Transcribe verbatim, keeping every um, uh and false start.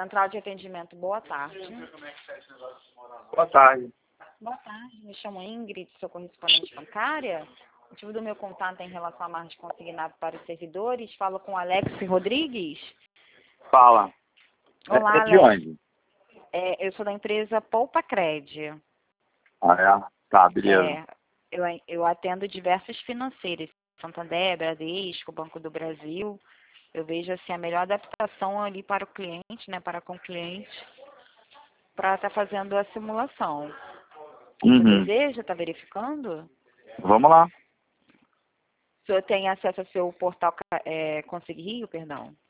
Central de Atendimento, boa tarde. Boa tarde. Boa tarde, me chamo Ingrid, sou correspondente bancária. O motivo do meu contato é em relação à margem consignada para os servidores. Falo com Alex Rodrigues. Fala. Olá, é, é de Alex. onde? É, eu sou da empresa Poupa Cred. Ah, é? Tá, beleza. É, eu, eu atendo diversas financeiras, Santander, Bradesco, Banco do Brasil. Eu vejo assim, a melhor adaptação ali para o cliente, né, para com o cliente, para estar fazendo a simulação. Você Uhum. deseja estar verificando? Vamos lá. O senhor tem acesso ao seu portal é, Consegue Rio, perdão?